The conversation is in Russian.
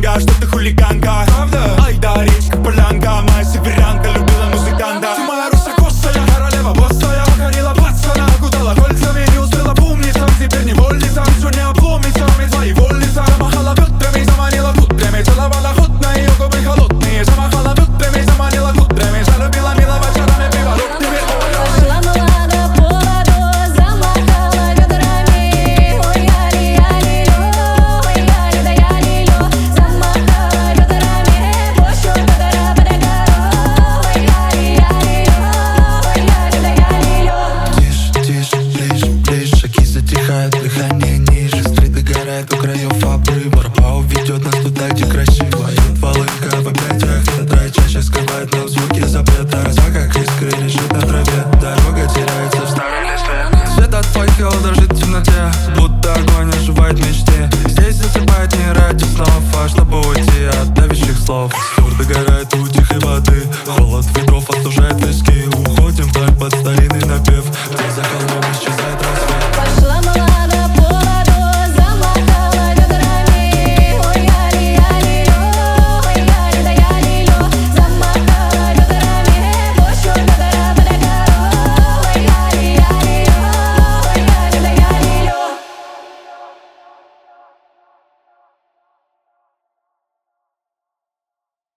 говорят, что ты хулиганка. Правда? Ай да, речка полянка, моя северянка любила музыканта. Ты моя руса косая, королева боссая, покорила пацана, окутала кольцами, не успела помниться, теперь невольница, все не обломится, и твои вольница. Замахала бедрами, заманила кудрями, целовала ход на ее губы холодные. Замахала бедрами, заманила кудрями, залюбила милого чарами приворотными. Шла молода по воду, замахала бедрами. Ой, яли-яли-лё, ой, яли да яли-лё. Замахала бедрами, пощу бедра по дорогу. Ой, яли-яли-лё, ой, яли да яли-лё. Тише, тише, ближе, ближе, шаги затихают, дыхание ниже. Стрит догорает у краев обрыва. Рапау ведет нас туда, где красиво. Идет волынка в объятиях, ветра чаще скрывает нам звуки запрета. Роса как искры лежит на траве, дорога теряется в старой листве. Свет от факела дрожит в темноте, будто огонь оживает в мечте. Здесь засыпает не ради снов, а чтобы уйти от давящих слов.